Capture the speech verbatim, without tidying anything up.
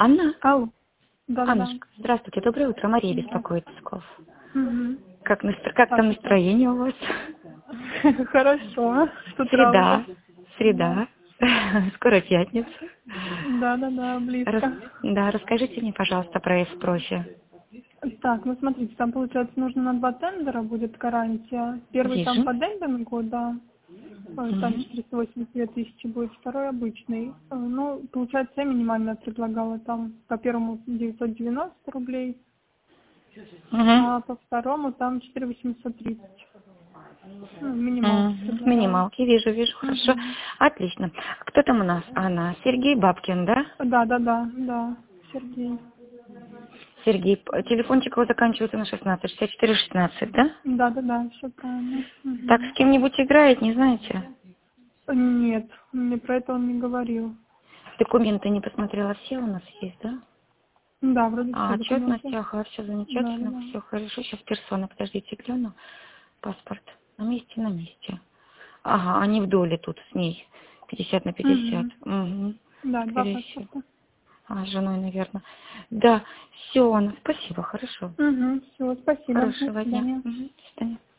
Анна? Алло. Да-да-да. Аннушка, здравствуйте, доброе утро. Мария беспокоит Псков. Угу. Как, настро... как там настроение у вас? Хорошо. С утра Среда. уже. Среда. Скоро пятница. Да-да-да, Рас... близко. Да, расскажите мне, пожалуйста, про Эс-профи. Так, ну смотрите, там получается нужно на два тендера будет гарантия. Первый там Вижу. по демпингу, да. Ой, там Мгм. четыреста восемьдесят две тысячи будет, второй обычный. Э, Ну, получается, я минимально предлагала там по первому девятьсот девяносто рублей, Мгм. а по второму там четыре тысячи восемьсот тридцать. Ну, минималку Мгм. предлагала. Минималки, вижу, вижу, хорошо. Угу. Отлично. Кто там у нас? Она. Сергей Бабкин, да? Да, да, да, да, Сергей. Сергей, п- телефончик его заканчивается на шестнадцать, шестьдесят четыре шестнадцать, да? Да, да, да, все правильно. Так Мгм. с кем-нибудь играет, не знаете? Нет, мне про это он не говорил. Документы не посмотрела, все у нас есть, да? Да, вроде все А, отчетность, документы. ага, все Да, да, замечательно, да. все хорошо. Сейчас персона, подождите, гляну. Паспорт на месте, на месте. Ага, они в доле тут с ней. пятьдесят на пятьдесят. Угу. Угу. Да, два Скорее всего. паспорта. А, с женой, наверное. Да, все, Анна, спасибо, хорошо. Угу, все, спасибо. До Хорошего дня. свидания. Угу, до свидания.